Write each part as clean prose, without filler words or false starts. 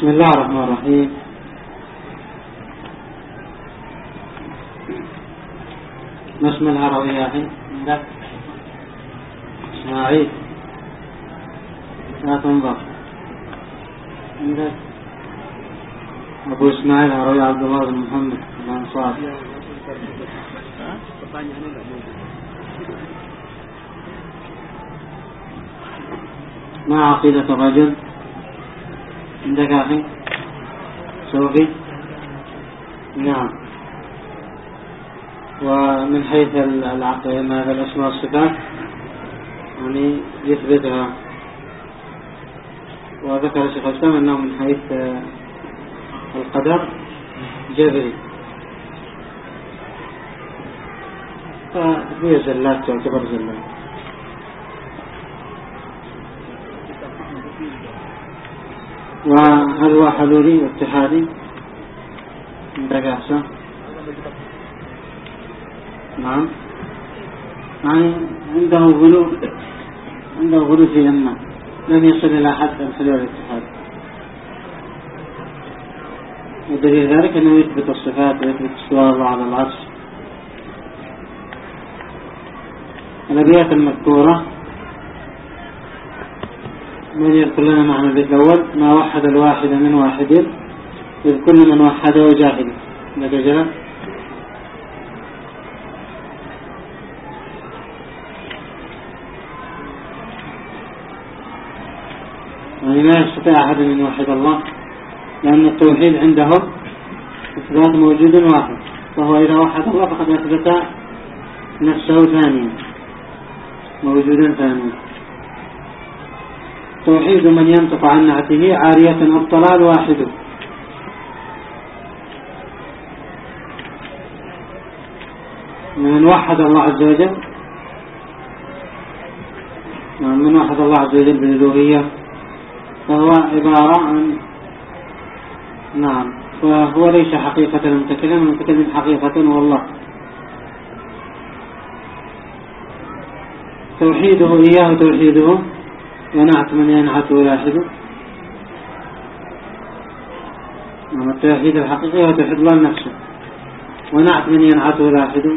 بسم الله الرحمن الرحيم. ما اسم الهروي يا أخي؟ عندك إسماعيل، لا تنظر. عندك أبو إسماعيل هروي عبد الله بن محمد الأنصار. ما عقيدة الرجل؟ عندك يا أخي صوفي؟ نعم. ومن حيث العقيدة ماذا الأسماء والصفات يعني يثبتها، وذكر شيخ الإسلام أنه من حيث القدر جبري، فهي زلات تعتبر زلات. وهل هو حلولي واتحادي؟ عندك أحسن؟ نعم، يعني عنده غلو في أنه لم يصل إلى حد الحلول والاتحاد، ودليل ذلك أنه يثبت الصفات ويثبت استواء الله على العرش. الأبيات المذكورة من يذكر لنا معنى البيت الأول؟ ما وحد الواحد من واحد إذ كل من وحده جاهل. لك جلال؟ يعني ما يستطيع أحد من يوحد الله، لأن التوحيد عندهم إثبات موجود واحد، وهو إذا وحد الله فقد أثبت نفسه ثانيا، موجودا ثانيا. توحيد من ينطق عن نعته عارية الضلال واحد. من وحد الله عز وجل، من وحد الله عز وجل بالألوهية فهو عبارة عن فهو ليس حقيقة المتكلم حقيقة والله. توحيده إياه توحيده، ونعت من ينعت وياحده. التوحيد الحقيقي هو توحيد الله نفسه، ونعت من ينعت وياحده.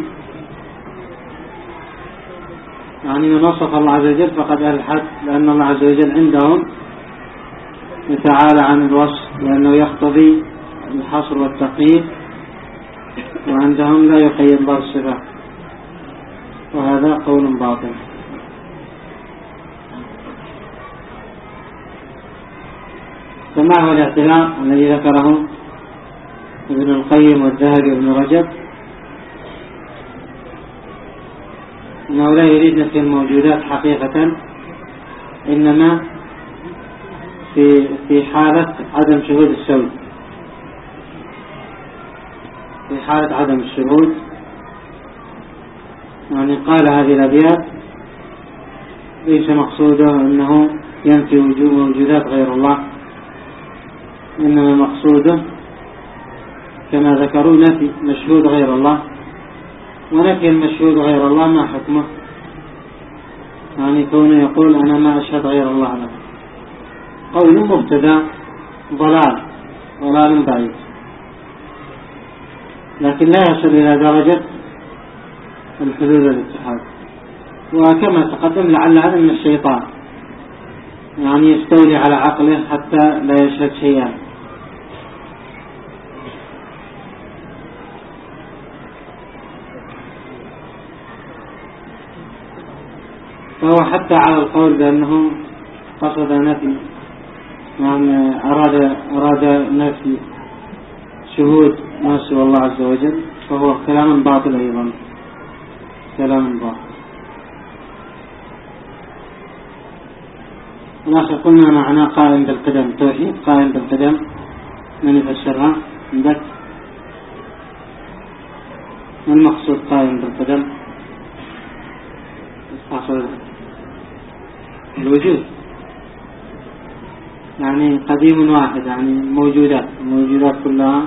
يعني من وصف الله عز وجل فقد ألحد، لأن الله عز وجل عندهم يتعالى عن الوصف لأنه يقتضي الحصر والتقييد، وعندهم لا يقيد الله الصفات، وهذا قول باطل. فما هو الاعتلاق الذي ذكره ابن القيم والذهبي وابن رجب؟ أنه لا يريد نفي الموجودات حقيقة، إنما في حالة عدم شهود السوء، في حالة عدم الشهود. يعني قال هذه الأبيات ليس مقصوده أنه ينفي وجود موجودات غير الله، إنما مقصوده كما ذكروا نفي مشهود غير الله. ونفي المشهود غير الله ما حكمه؟ يعني كونه يقول أنا ما أشهد غير الله له، قول مبتدأ ضلال بعيد، لكن لا يصل إلى درجة الحلول والاتحاد. وكما تقدم لعل هذا من الشيطان، يعني يستولي على عقله حتى لا يشهد شيئا. فهو حتى على القول بأنه قصد نفي، يعني أراد نفي شهود ما سوى الله عز وجل، فهو كلام باطل أيضا، كلام باطل. الآخر قلنا معنى قائم بالقدم، توحيد قائم بالقدم، من يفسرها عندك؟ المقصود قائم بالقدم حصل الوجود، يعني قديم واحد، يعني الموجودات كلها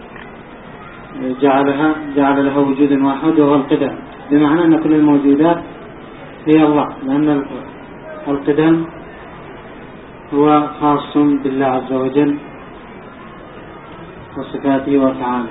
جعل لها وجود واحد وهو القدم، بمعنى أن كل الموجودات هي الله، لأن القدم هو خاص بالله عز وجل وصفاته وأفعاله.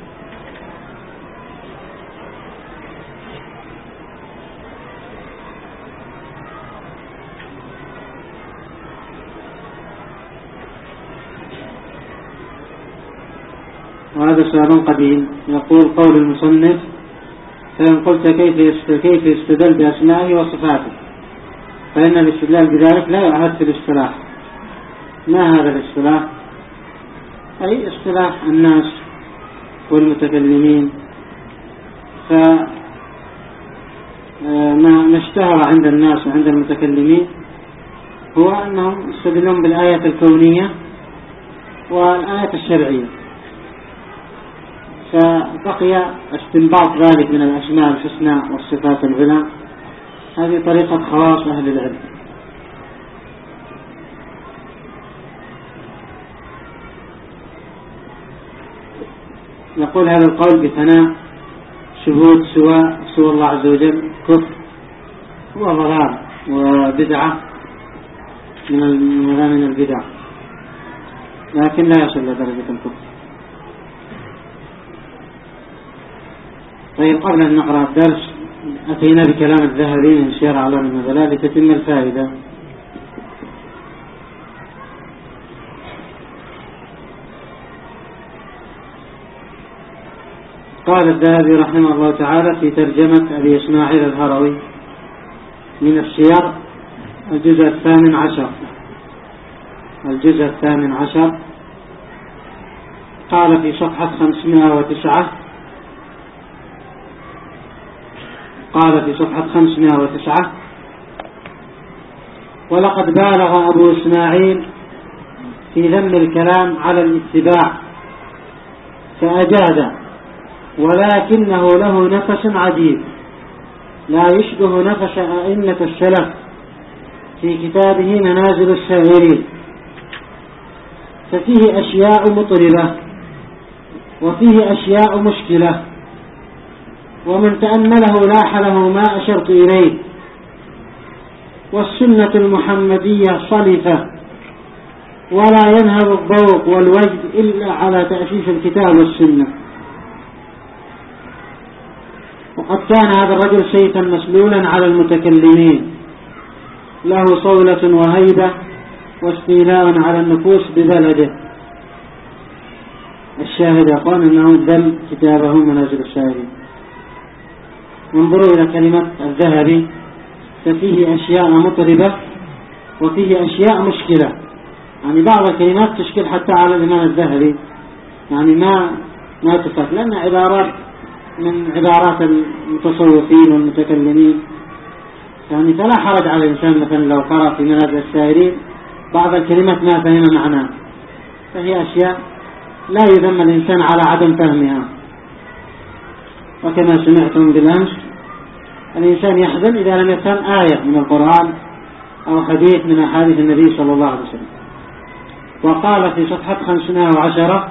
وهذا سؤال قديم. يقول قول المصنف: فإن قلت كيف يستدل بأسمائه وصفاته، فإن الاستدلال بذلك لا يعهد في الاصطلاح. ما هذا الاصطلاح؟ أي اصطلاح الناس والمتكلمين. فما اشتهر عند الناس وعند المتكلمين هو أنهم يستدلون بالآية الكونية والآية الشرعية، فبقي استنباط ذلك من الأسماء الحسنى والصفات العلى. هذه طريقة خواص أهل العلم. يقول هذا القول بثناء شهود سوى الله عز وجل كفر وضلال وبدعة من البدع، لكن لا يصل إلى درجة الكفر. طيب، قبل أن نقرأ الدرس أتينا بكلام الذهبي من سير أعلام النبلاء لتتم الفائدة. قال الذهبي رحمه الله تعالى في ترجمة أبي إسماعيل الهروي من السير الجزء 18 قال في صفحة 509: ولقد بالغ أبو إسماعيل في ذم الكلام على الاتباع فأجاد، ولكنه له نفس عجيب لا يشبه نفس أئمة السلف في كتابه منازل السائرين، ففيه أشياء مطربة وفيه أشياء مشكلة، ومن تأمله لاح له ما أشرت إليه. والسنة المحمدية صلفة، ولا ينهض الذوق والوجد إلا على تأسيس الكتاب والسنة. وقد كان هذا الرجل سيفا مسلولا على المتكلمين، له صولة وهيبة واستيلاء على النفوس ببلده. الشاهد يقول أنه ذم كتابه منازل السائرين. انظروا إلى كلمة الذهبي: ففيه أشياء مطربة وفيه أشياء مشكلة. يعني بعض الكلمات تشكل حتى على الإمام الذهبي، يعني ما تفهم، لأن عبارات من عبارات المتصوفين والمتكلمين، يعني فلا حرج على الإنسان مثلا لو قرأ في منازل السائرين بعض الكلمات ما فهم معناه، فهي أشياء لا يذم الإنسان على عدم فهمها. وكما سمعتم بالأمس، الإنسان يحزن إذا لم يفهم آية من القرآن أو حديث من أحاديث النبي صلى الله عليه وسلم. وقال في صفحة 510: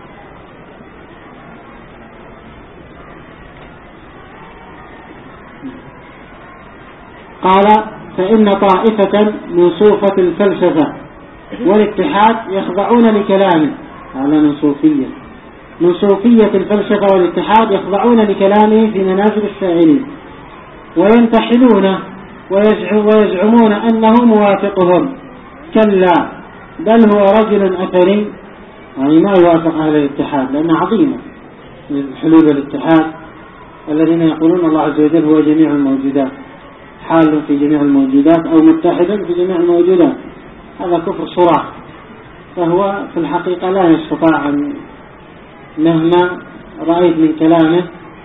قال: فإن طائفة من صوفة الفلسفة والاتحاد يخضعون لكلامه. هذا من صوفية الفلسفة والاتحاد يخضعون لكلامه في منازل السائرين، وينتحلونه ويزعمون أنه موافقهم. كلا، بل هو رجل أثري. يعني ما يوافق أهل الاتحاد، لأنه عظيمة من حلول الاتحاد الذين يقولون الله عز وجل هو جميع الموجودات، حال في جميع الموجودات أو متحدا في جميع الموجودات. هذا كفر صراح، فهو في الحقيقة لا يستطاع أن مهما رأيت من كلامه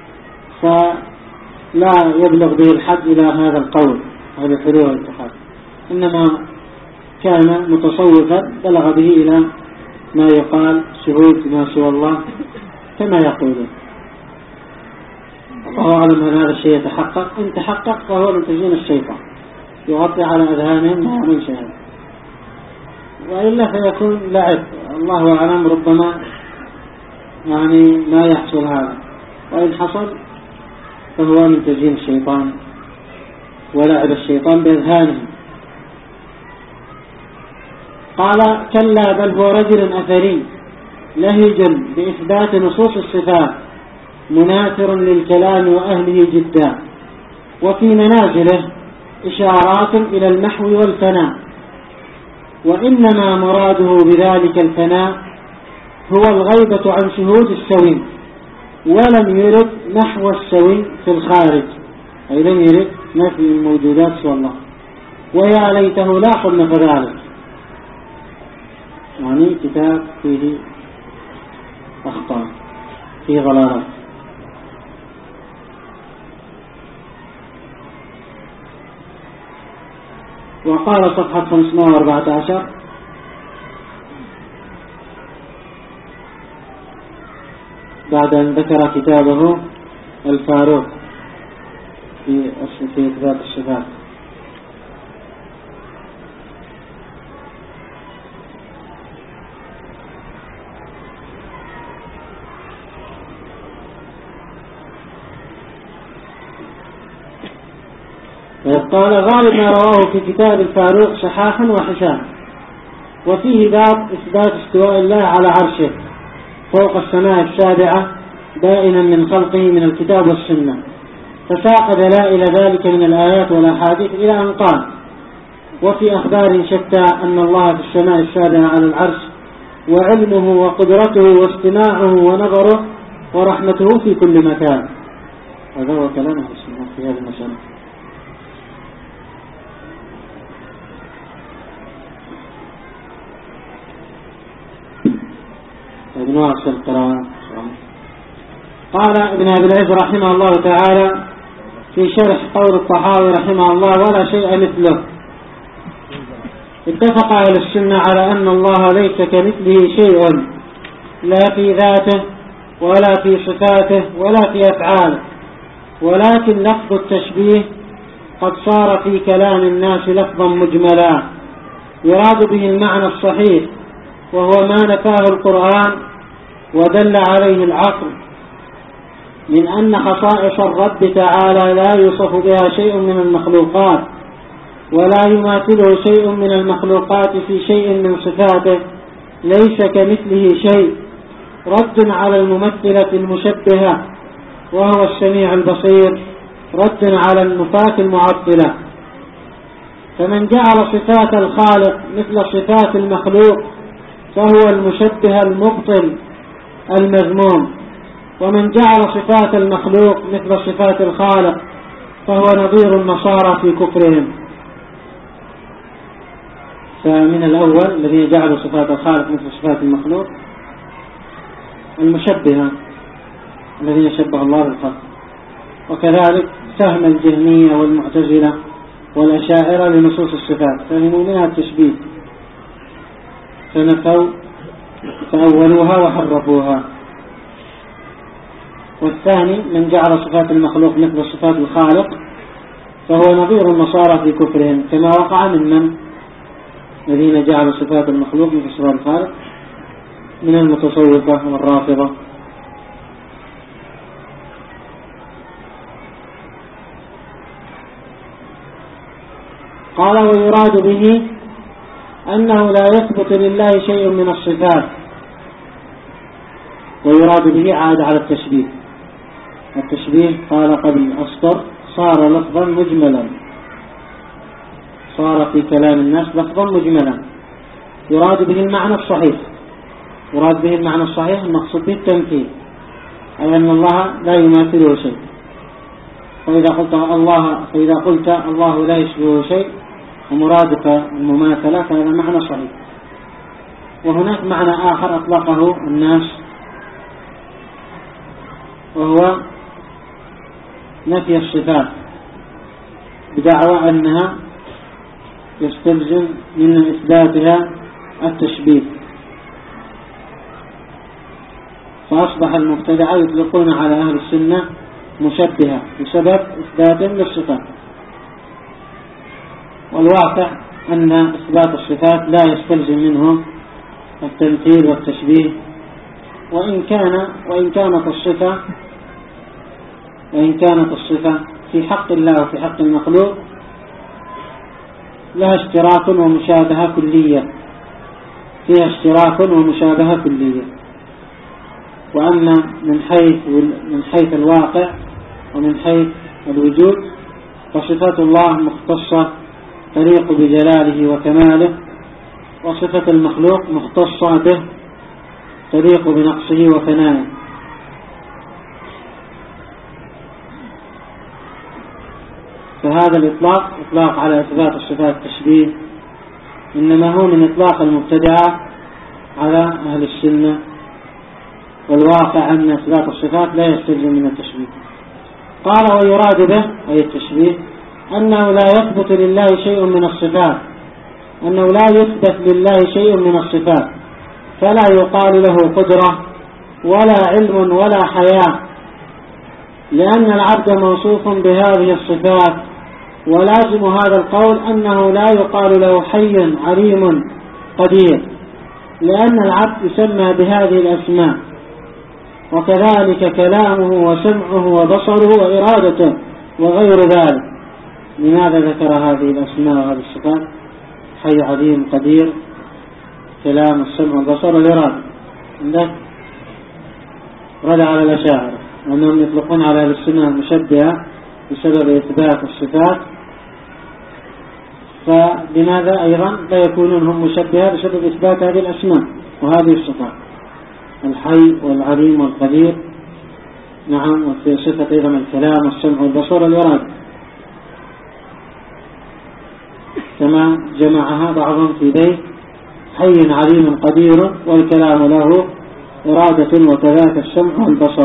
فلا يبلغ به الحد إلى هذا القول، هذا حلول الاتحاد، إنما كان متصوفا بلغ به إلى ما يقال شهود ما سوى الله كما يقولون. الله أعلم أن هذا الشيء يتحقق. إن تحقق فهو من تزيين الشيطان، يغطي على أذهانهم ما من شيء، وإلا فيكون لعب. الله أعلم، ربما يعني ما يحصل هذا، وإن حصل فهو من تزيين الشيطان ولعب الشيطان بأذهانهم. قال: كلا، بل هو رجل أثري لهج بإثبات نصوص الصفات مناثر للكلام وأهله جدا، وفي منازله إشارات إلى المحو والفناء، وإنما مراده بذلك الفناء هو الغيبة عن شهود السوي، ولم يرد محو السوي في الخارج، أي لم يرد نفي الموجودات سوى الله، ويا ليته لا صنف ذلك. يعني كتاب فيه أخطاء، فيه ضلالات. وقال صفحة 514: بعد أن ذكر كتابه الفاروق في إثبات الصفات: قال: غالب ما رواه في كتاب الفاروق صحاحا وحسان، وفيه باب إثبات استواء الله على عرشه فوق السماء السابعة بائنا من خلقه من الكتاب والسنة، فساق دلائل ذلك من الآيات والأحاديث إلى أن قال: وفي أخبار شتى أن الله في السماء السابعة على العرش، وعلمه وقدرته واستماعه ونظره ورحمته في كل مكان. هذا هو كلامه في هذه المسألة. ابن واصل القراءة. قال ابن أبي العز رحمه الله تعالى في شرح قول الطحاوي رحمه الله: ولا شيء مثله. اتفق أهل السنة على أن الله ليس كمثله شيء، لا في ذاته ولا في صفاته ولا في أفعاله، ولكن لفظ التشبيه قد صار في كلام الناس لفظا مجملا يراد به المعنى الصحيح، وهو ما نفاه القرآن ودل عليه العقل من أن خصائص الرب تعالى لا يوصف بها شيء من المخلوقات، ولا يماثله شيء من المخلوقات في شيء من صفاته، ليس كمثله شيء، رد على الممثلة المشبهة وهو السميع البصير، رد على النفاة المعطلة. فمن جعل صفات الخالق مثل صفات المخلوق فهو المشبه المبطل المذموم، ومن جعل صفات المخلوق مثل صفات الخالق فهو نظير النصارى في كفرهم. فمن الأول الذين جعلوا صفات الخالق مثل صفات المخلوق المشبهة الذين شبه الله بالخلق، وكذلك فهم الجهمية والمعتزلة والأشاعرة لنصوص الصفات، فهموا منها التشبيه فنفوا فأولوها وحرفوها. والثاني من جعل صفات المخلوق مثل صفات الخالق فهو نظير النصارى في كفرهم، كما وقع من الذين جعلوا صفات المخلوق مثل صفات الخالق من المتصوفة والرافضة. قال: ويراد به أنه لا يثبت لله شيء من الصفات. ويراد به عاد على التشبيه. التشبيه قال قبل أسطر صار لفظا مجملا، صار في كلام الناس لفظا مجملا يراد به المعنى الصحيح. يراد به المعنى الصحيح المقصود به التمثيل، أي أن الله لا يماثله شيء. فإذا قلت الله لا يشبهه شيء ومرادك المماثلة فهذا معنى صحيح. وهناك معنى آخر أطلقه الناس وهو نفي الصفات بدعوى أنها يستلزم من إثباتها التشبيه، فأصبح المبتدعة يطلقون على أهل السنة مشبهة بسبب إثبات للصفات. والواقع أن إثبات الصفات لا يستلزم منه التمثيل والتشبيه، وإن كانت الصفة في حق الله وفي حق المخلوق لها اشتراك ومشابهة كلية، فيها اشتراك ومشابهة كلية. وأما من حيث الواقع ومن حيث الوجود فصفات الله مختصة تليق بجلاله وكماله، وصفة المخلوق مختصة به تليق بنقصه وفنائه. فهذا الإطلاق إطلاق على إثبات الصفات التشبيه إنما هو من إطلاق المبتدعة على أهل السنة، والواقع أن إثبات الصفات لا يستلزم من التشبيه. قال ويراد به أي التشبيه أنه لا يثبت لله شيء من الصفات، أنه لا يثبت لله شيء من الصفات، فلا يقال له قدرة ولا علم ولا حياة، لأن العبد موصوف بهذه الصفات، ولازم هذا القول أنه لا يقال له حي عليم قدير، لأن العبد يسمى بهذه الأسماء، وكذلك كلامه وسمعه وبصره وإرادته وغير ذلك. لماذا ذكر هذه الأسماء وهذه الصفات؟ حي عليم قدير، كلام السمع والبصر والإرادة. عندك رد على الأشاعرة أنهم يطلقون على السنة المشبهة بسبب إثبات الصفات، فلماذا أيضا لا يكونون هم مشبهة بسبب إثبات هذه الأسماء وهذه الصفات، الحي والعليم والقدير، نعم، وفي صفة أيضا الكلام والسمع والبصر والإرادة، كما جمعها بعضهم في بيت حي عليم قدير والكلام له إرادة وكذاك السمع والبصر.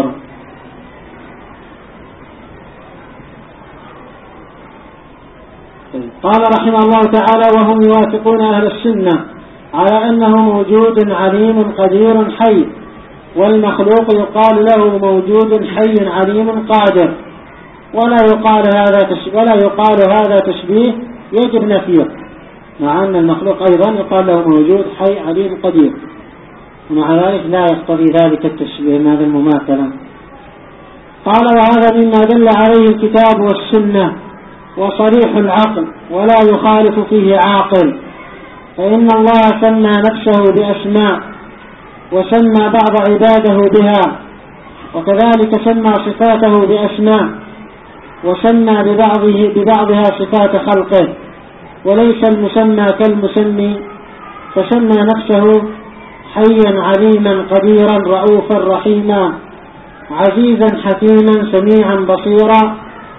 قال رحمه الله تعالى وهم يوافقون أهل السنة على أنه موجود عليم قدير حي، والمخلوق يقال له موجود حي عليم قادر، ولا يقال هذا تشبيه يجب نفيه، مع أن المخلوق أيضا يقال له موجود حي عليم قدير، ومع ذلك لا يقتضي ذلك التشبيه هذا المماثلة. قال وهذا مما دل عليه الكتاب والسنة وصريح العقل ولا يخالف فيه عاقل، فإن الله سمى نفسه بأسماء وسمى بعض عباده بها، وكذلك سمى صفاته بأسماء وسمى ببعضها صفات خلقه، وليس المسمى كالمسمي، فسمى نفسه حيا عليما قديرا رؤوفا رحيما عزيزا حكيما سميعا بصيرا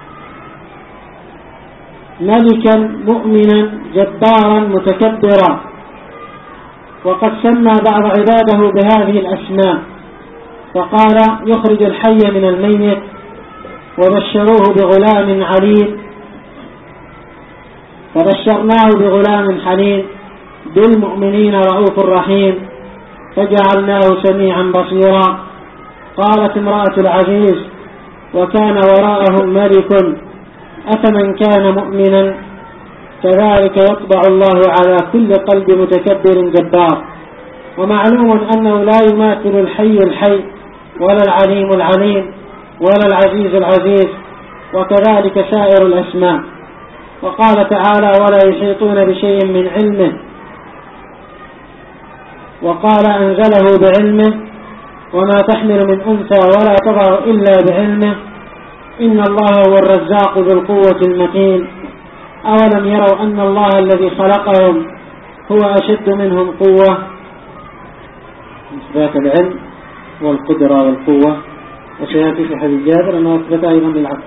ملكا مؤمنا جبارا متكبرا. وقد سمى بعض عباده بهذه الأسماء، فقال يخرج الحي من الميت، وبشروه بغلام عليم، فبشرناه بغلام حليم بالمؤمنين رؤوف رحيم فجعلناه سميعا بصيرا. قالت امرأة العزيز وكان وراءهم ملك أفمن كان مؤمنا كذلك يطبع الله على كل قلب متكبر جبار. ومعلوم أنه لا يماثل الحي الحي ولا العليم العليم ولا العزيز العزيز، وكذلك سائر الأسماء. وقال تعالى ولا يحيطون بشيء من علمه، وقال أنزله بعلمه وما تحمل من أنثى ولا تضع إلا بعلمه إن الله هو الرزاق ذو القوة المتين. أولم يروا أن الله الذي خلقهم هو أشد منهم قوة. إثبات العلم والقدرة والقوة، وسيأتي في حديث جابر أنه أثبت أيضا للعقل.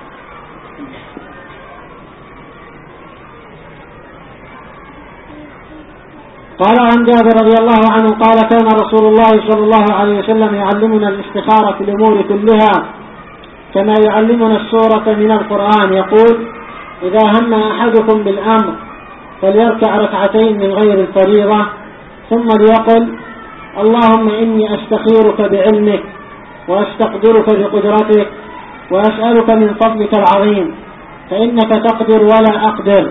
قال عن جابر رضي الله عنه قال كان رسول الله صلى الله عليه وسلم يعلمنا الاستخارة في الأمور كلها كما يعلمنا السورة من القرآن، يقول إذا هم أحدكم بالأمر فليركع ركعتين من غير الفريضة ثم ليقل اللهم إني أستخيرك بعلمك وأستقدرك بقدرتك وأسألك من فضلك العظيم فإنك تقدر ولا أقدر،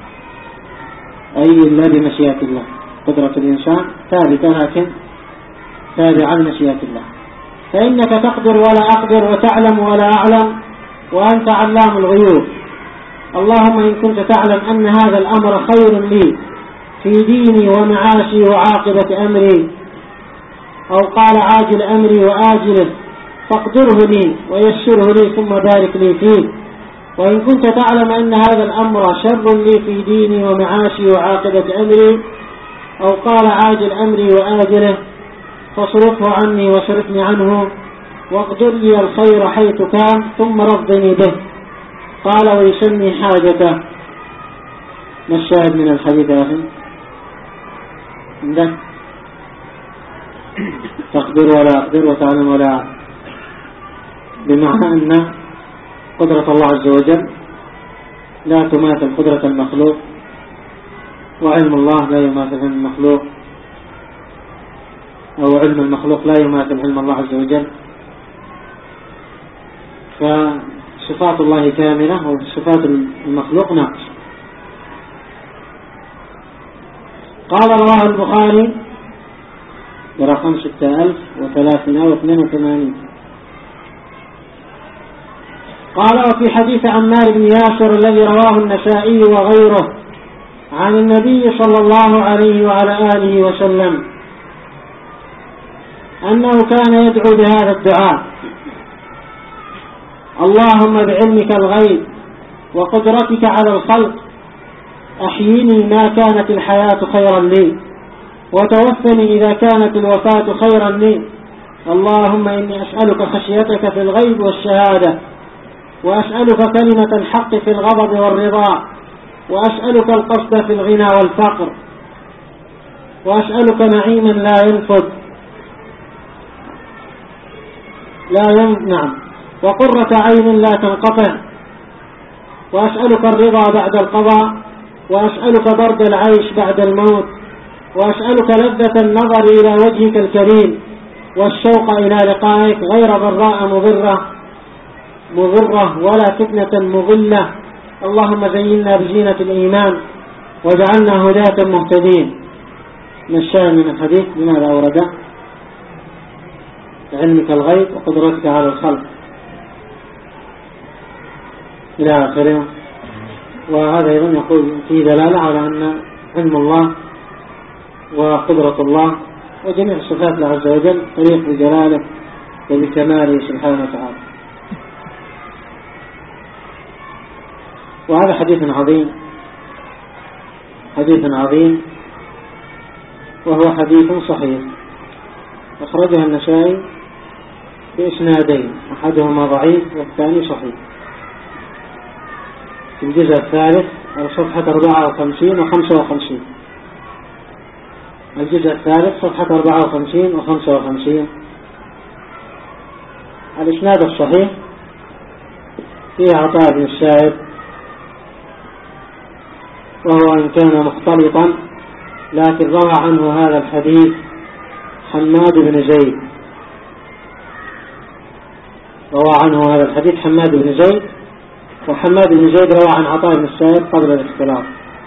أي إلا بمشيئة الله. قدرة الإنسان ثابتة لكن تابعة لمشيئة الله. فإنك تقدر ولا أقدر وتعلم ولا أعلم وأنت علام الغيوب. اللهم إن كنت تعلم أن هذا الأمر خير لي في ديني ومعاشي وعاقبة أمري أو قال عاجل أمري وآجله فاقدره لي ويسره لي ثم بارك لي فيه، وإن كنت تعلم أن هذا الأمر شر لي في ديني ومعاشي وعاقبة أمري، أو قال عاجل أمري وآجله فاصرفه عني وصرفني عنه واقدر لي الخير حيث كان ثم رضني به. قال ويسمي حاجته. ما الشاهد من الحديث يا أخي؟ عندك تقدر ولا أقدر وتعلم ولا أعلم، بمعنى أن قدرة الله عز وجل لا تماثل قدرة المخلوق، وعلم الله لا يماثل علم المخلوق، أو علم المخلوق لا يماثل علم الله عز وجل. فصفات الله كاملة وصفات المخلوق ناقص. قال رواه البخاري برقم 6382. قال وفي حديث عمار بن ياسر الذي رواه النسائي وغيره عن النبي صلى الله عليه وعلى آله وسلم أنه كان يدعو بهذا الدعاء: اللهم بعلمك الغيب وقدرتك على الخلق أحييني ما كانت الحياة خيرا لي، وتوفني إذا كانت الوفاة خيرا لي. اللهم إني أسألك خشيتك في الغيب والشهادة، وأسألك كلمة الحق في الغضب والرضا، وأسألك القصد في الغنى والفقر، وأسألك نعيما لا ينفد وقرة عين لا تنقطع، وأسألك الرضا بعد القضاء، وأسألك برد العيش بعد الموت، وأسألك لذة النظر إلى وجهك الكريم والشوق إلى لقائك غير ضراء مضرة ولا فتنة مضلة. اللهم زينا بزينة الإيمان وجعلنا هداة مهتدين. من الشاهد من الحديث لماذا أورده؟ علمك الغيب وقدرتك على الخلق إلى آخره. وهذا أيضا يقول فيه دلالة على أن علم الله وقدرة الله وجميع صفات الله عز وجل طريق بجلاله وبكماله سبحانه وتعالى. وهذا حديث عظيم وهو حديث صحيح أخرجها النسائي بإسنادين، أحدهما ضعيف والثاني صحيح، في الجزء الثالث على صفحة 54 و 55. الجزء الثالث صفحة 54 و 55. الإسناد الصحيح فيه عطاء بن السائب، وهو إن كان مختلطا لكن روى عنه هذا الحديث حماد بن زيد، وحماد بن زيد روى عن عطاء بن السائب قبل الاختلاط.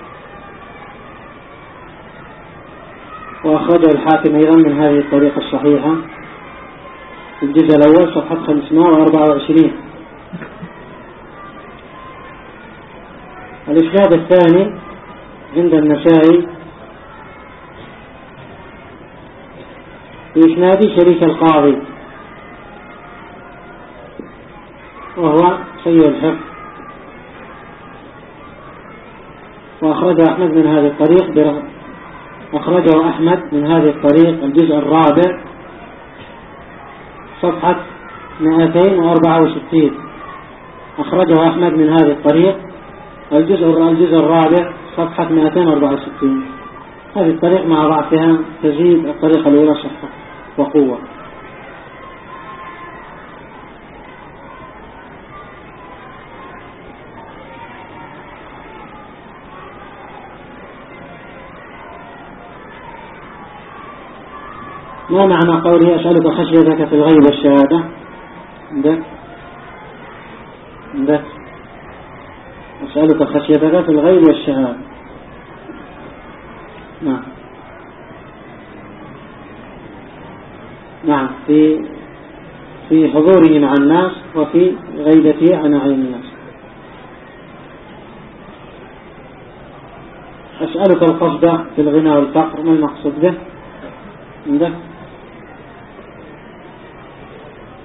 وأخرجه الحاكم أيضا من هذه الطريقة الصحيحة في الجزء الأول صفحة 524. الإسناد الثاني عند النسائي بإسناد شريك القاضي، وهو سيء الحفظ، وأخرجه أحمد من هذه الطريق الجزء الرابع صفحة 264. أخرجه أحمد من هذه الطريق الجزء الرابع صفحة 264. هذه الطريق مع ضعفها تزيد الطريقة الأولى صحة وقوة. ما معنى قوله أسألك خشيتك في الغيب والشهادة؟ عندك أسألك خشيتك في الغيب والشهادة. نعم في حضوره مع الناس وفي غيبته عن عين الناس. أسألك القصد في الغنى والفقر، ما المقصود به؟ عندك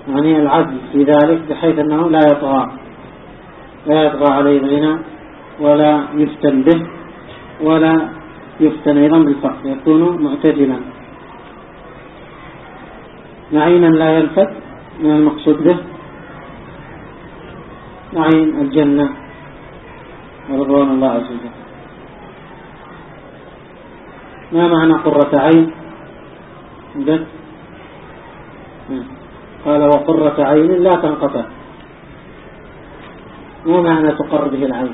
يعني العدل في ذلك بحيث أنه لا يطغى عليه الغنى ولا يفتن به ولا يفتن أيضا بالفقر، يكون معتدلا معينا لا يلفت من المقصود به معين الجنة ورضوان الله عز وجل. ما معنى قرة عين؟ قال وقرة عين لا تنقطع. ما معنى تقر به العين؟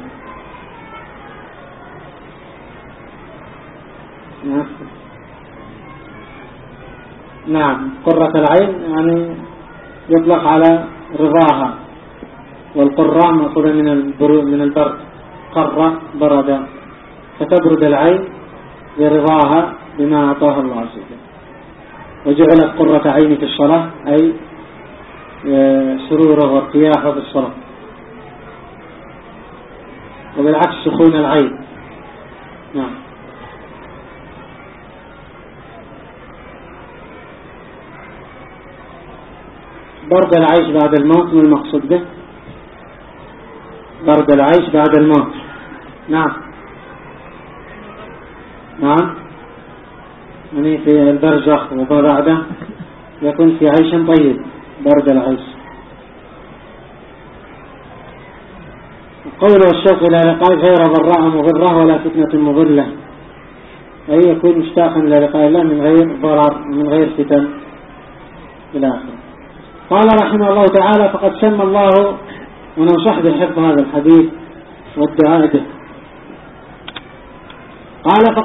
نعم، قرة العين يعني يطلق على رضاها، والقراء مأخوذة من البرد، قر برد، فتبرد العين برضاها بما أعطاها الله عز وجل. وجعلت قرة عين في الصلاة أي سروره وارتياحه في الصلاة، وبالعكس سخون العين. نعم. برد العيش بعد الموت ما المقصود به؟ برد العيش بعد الموت. نعم يعني في البرزخ وبعده يكون في عيش طيب، برد العيش. قوله الشوق إلى لقاء غير ضراء مضرة ولا فتنة مضلة، أي يكون مشتاقا إلى لقاء الله من غير ضرر من غير فتن إلى آخره. قال رحمه الله تعالى فقد سمى الله، وننصح بحفظ هذا الحديث والدعاء به. قال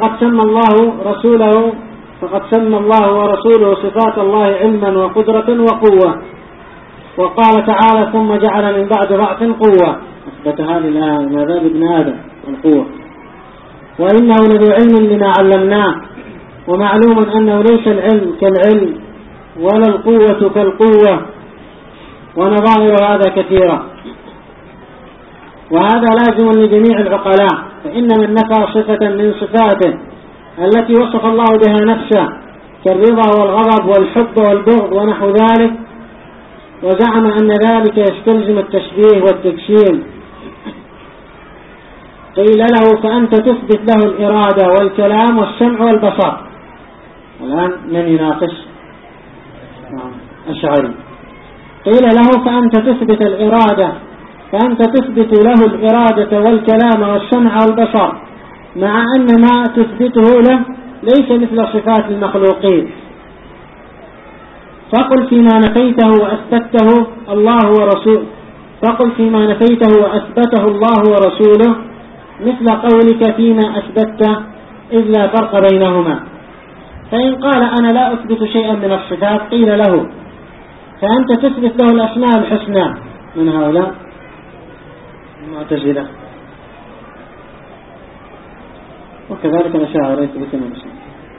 فقد سمى الله ورسوله صفات الله علما وقدرة وقوة. وقال تعالى ثم جعل من بعد ضعف قوة، أثبت هذه الآية ماذا بابن آدم القوة. وإنه لذو علم لما علمناه، ومعلوم أنه ليس العلم كالعلم ولا القوة كالقوة، ونظائر هذا كثيرة. وهذا لازم لجميع العقلاء، فإن من نفى صفة من صفاته التي وصف الله بها نفسه كالرضا والغضب والحب والبغض ونحو ذلك، وزعم أن ذلك يستلزم التشبيه والتجسيم، قيل له فأنت تثبت له الإرادة والكلام والسمع والبصر. الآن من يناقش أشعري. قيل له فأنت تثبت الإرادة، فأنت تثبت له الإرادة والكلام والسمع والبصر، مع أن ما تثبته له ليس مثل صفات المخلوقين. فقل فيما نفيته وأثبته الله ورسوله مثل قولك فيما أثبته إذ لا فرق بينهما. فإن قال أنا لا أثبت شيئا من الصفات قيل له فأنت تثبت له الأسماء الحسنى، من هؤلاء المعتزلة، وكذلك الأشاعرة يثبتون الأسماء.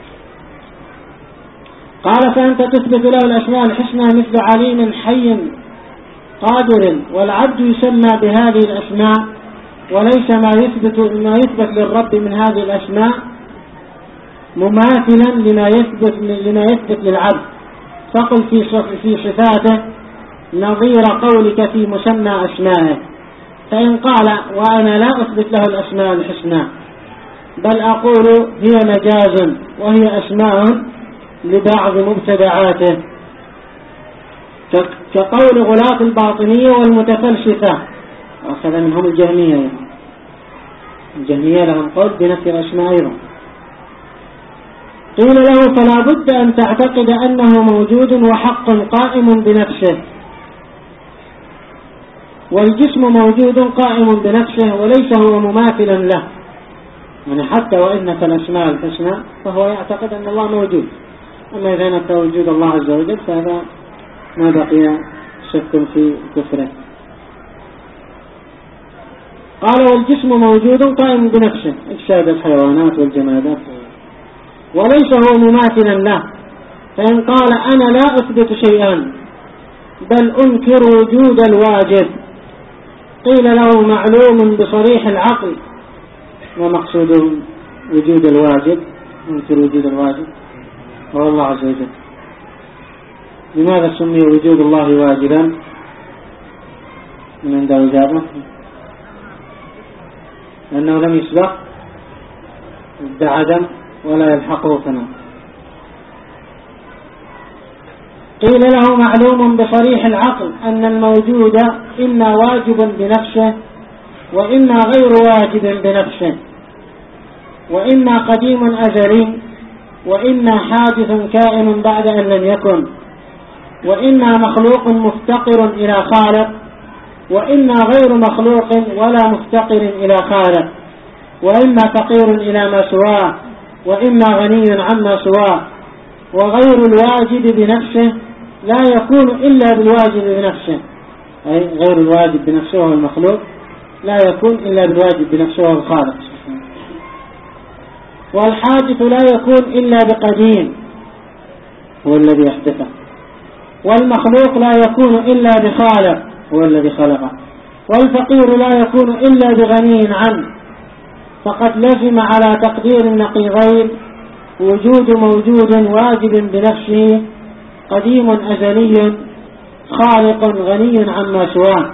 قال فأنت تثبت له الأسماء الحسنى مثل عليم حي قادر، والعبد يسمى بهذه الأسماء وليس ما يثبت للرب من هذه الأسماء مماثلا لما يثبت للعبد. فقل في صفاته نظير قولك في مسمى أسمائه. فإن قال وأنا لا أثبت له الأسماء الحسنى بل أقول هي مجاز وهي أسماء لبعض مبتدعاته، كقول غلاة الباطنية والمتفلسفة، وأخذ منهم الجهمية لهم قول بنفي الأسماء أيضا. قيل له فلا بد أن تعتقد أنه موجود وحق قائم بنفسه، والجسم موجود قائم بنفسه وليس هو مماثلا له، يعني حتى وإن في الأسماء الحسنى فهو يعتقد أن الله موجود، أما إذا نفى وجود الله عز وجل فهذا ما بقي شك في كفره. قال والجسم موجود قائم بنفسه، إجساد الحيوانات والجمادات، وليس هو مماثلا له. فإن قال أنا لا أثبت شيئا بل أنكر وجود الواجب قيل له معلوم بصريح العقل، ومقصود وجود الواجب، أنكر وجود الواجب وهو الله عز وجل. لماذا سمي وجود الله واجبا؟ من عنده إجابة؟ لأنه لم يسبق بعدم ولا يلحقه فناء. قيل له معلوم بصريح العقل أن الموجود إما واجب بنفسه وإما غير واجب بنفسه، وإما قديم أزلي وإما حادث كائن بعد أن لم يكن، وإما مخلوق مفتقر إلى خالق وإما غير مخلوق ولا مفتقر إلى خالق، وإما فقير إلى ما سواه وإما غني عما سواه. وغير الواجب بنفسه لا يكون إلا بالواجب بنفسه، أي غير الواجب بنفسه هو المخلوق، لا يكون إلا بالواجب بنفسه هو الخالق. والحادث لا يكون إلا بقديم هو الذي يحدثه، والمخلوق لا يكون إلا بخالق هو الذي خلقه، والفقير لا يكون إلا بغني عنه. فقد لزم على تقدير النقيضين وجود موجود واجب بنفسه قديم أزلي خالق غني عما سواه،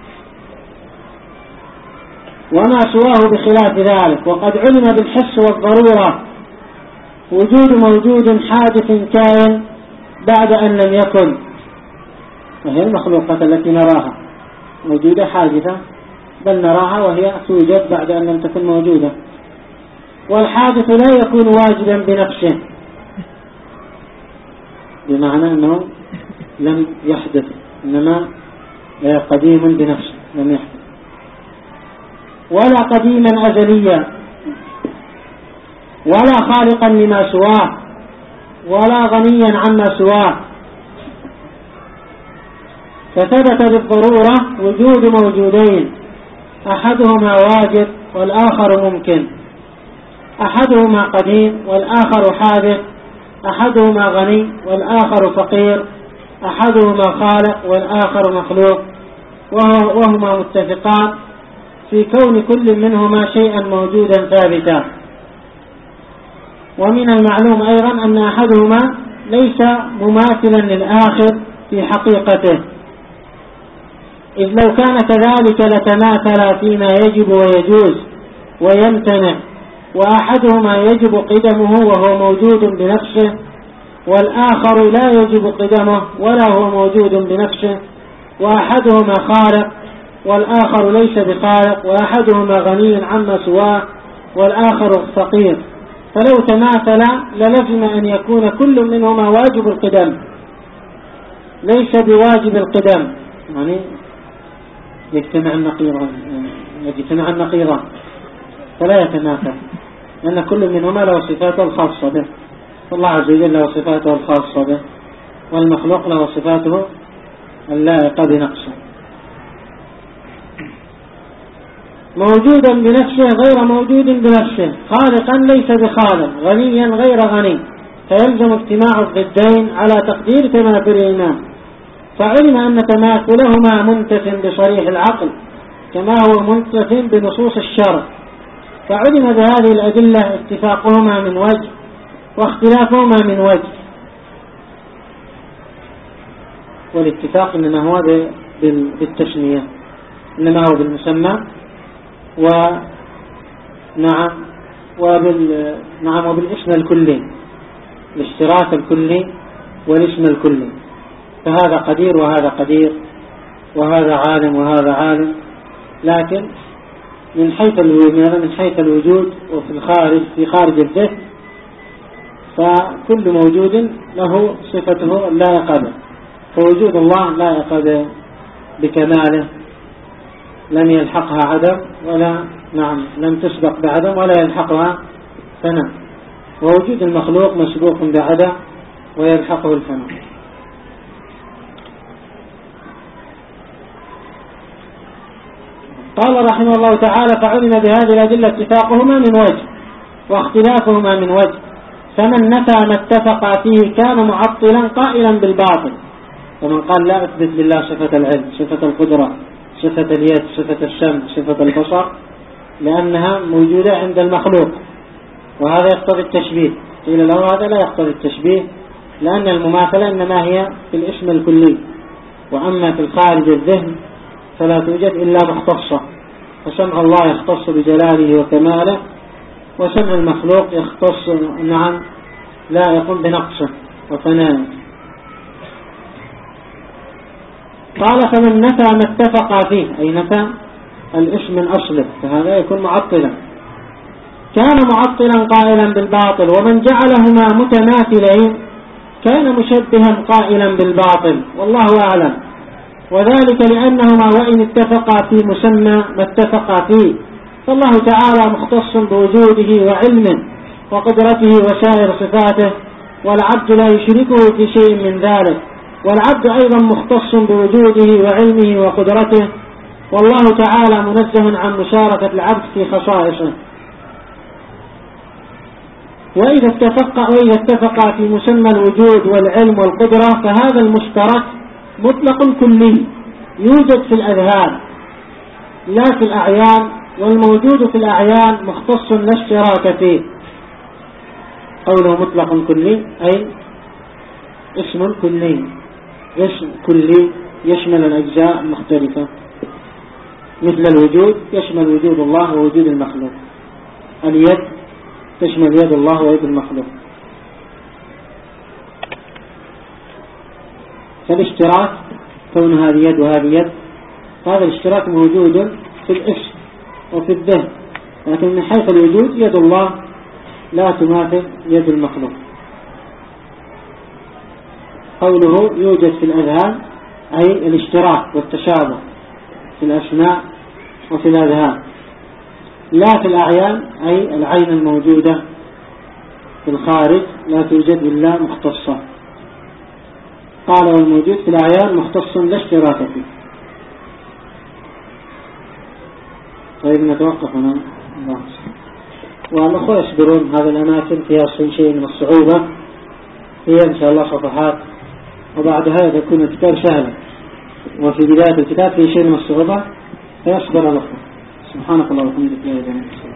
وما سواه بخلاف ذلك. وقد علم بالحس والضرورة وجود موجود حادث كائن بعد أن لم يكن، وهي المخلوقات التي نراها موجودة حادثة، بل نراها وهي توجد بعد أن لم تكن موجودة. والحادث لا يكون واجبا بنفسه، بمعنى أنه لم يحدث، إنما قديم بنفسه لم يحدث، ولا قديما أزليا ولا خالقا لما سواه ولا غنيا عما سواه. فثبت بالضرورة وجود موجودين، أحدهما واجب والآخر ممكن، أحدهما قديم والآخر حادث، أحدهما غني والآخر فقير، أحدهما خالق والآخر مخلوق، وهما متفقان في كون كل منهما شيئا موجودا ثابتا. ومن المعلوم أيضا أن أحدهما ليس مماثلا للآخر في حقيقته، إذ لو كان كذلك لتماثل فيما يجب ويجوز ويمتنع، وأحدهما يجب قدمه وهو موجود بنفسه، والآخر لا يجب قدمه ولا هو موجود بنفسه، وأحدهما خالق والآخر ليس بخالق، وأحدهما غني عما سواه والآخر فقير. فلو تماثل للزم أن يكون كل منهما واجب القدم ليس بواجب القدم، يعني يجتمع النقيضان فلا يتماثل، لأن كل منهما له صفاته الخاصة به، فالله عز وجل له صفاته الخاصة به، والمخلوق له صفاته اللائقة بنقصه. موجودا بنفسه غير موجود بنفسه، خالقا ليس بخالق، غنيا غير غني، فيلزم اجتماع الضدين على تقدير تماثلهما. فعلم أن تماثلهما منتف بصريح العقل كما هو منتف بنصوص الشرع، فعلم بهذه الأدلة اتفاقهما من وجه واختلافهما من وجه. والاتفاق إنما هو بالتسمية، إنما هو بالمسمى وبالاسم الكلي، الاشتراك الكلي والاسم الكلي. فهذا قدير وهذا قدير، وهذا عالم وهذا عالم، لكن من حيث الوجود وفي الخارج في خارج الذهن فكل موجود له صفته اللائقة به. فوجود الله لائق بكماله، لم يلحقها عدم لم تسبق بعدم ولا يلحقها فناء. ووجود المخلوق مسبوق بعدم ويلحقه الفناء. قال رحمه الله تعالى: فعلم بهذه الأدلة اتفاقهما من وجه واختلافهما من وجه، فمن نفى ما اتفقا فيه كان معطلا قائلا بالباطل. ومن قال لا أثبت لله صفة العلم، صفة القدرة، صفة اليد، صفة السمع، صفة البصر، لأنها موجودة عند المخلوق، وهذا يقتضي التشبيه. قيل له هذا لا يقتضي التشبيه، لأن المماثلة إنما هي في الاسم الكلي، وأما في الخارج الذهن فلا توجد إلا مختصة، فسمع الله يختص بجلاله وكماله، وسمع المخلوق يختص لا يقوم بنقصه وفنائه. قال فمن نفى ما اتفق فيه، أي نفى الاسم من أصله، فهذا يكون معطلا، كان معطلا قائلا بالباطل. ومن جعلهما متماثلين كان مشبها قائلا بالباطل، والله أعلم. وذلك لأنهما وإن اتفقا في مسمى ما اتفقا فيه، فالله تعالى مختص بوجوده وعلمه وقدرته وسائر صفاته، والعبد لا يشركه في شيء من ذلك، والعبد أيضا مختص بوجوده وعلمه وقدرته، والله تعالى منزه عن مشاركة العبد في خصائصه. وإذا اتفقا في مسمى الوجود والعلم والقدرة، فهذا المشترك مطلق كلي يوجد في الأذهان لا في الأعيان، والموجود في الأعيان مختص لا اشتراك فيه. قوله مطلق كلي أي اسم كلي، اسم كلي يشمل الأجزاء المختلفة، مثل الوجود يشمل وجود الله ووجود المخلوق، اليد تشمل يد الله ويد المخلوق. فالاشتراك كون هذه يد وهذه يد، هذا الاشتراك موجود في الاسم وفي الذهن، لكن من حيث الوجود يد الله لا تماثل يد المخلوق. قوله يوجد في الأذهان أي الاشتراك والتشابه في الأسماء وفي الأذهان، لا في الأعيان أي العين الموجودة في الخارج لا توجد إلا مختصة. قال والموجود في الأعيان مختص لا اشتراك فيه. طيب نتوقف هنا. والأخوة يصبرون، هذه الأماكن فيها شيء من الصعوبة، هي إن شاء الله صفحات، وبعدها يكون الكتاب سهلا، وفي بداية الكتاب فيه شيء من الصعوبة، فيصبر الأخوة. سبحانك اللهم وبحمدك.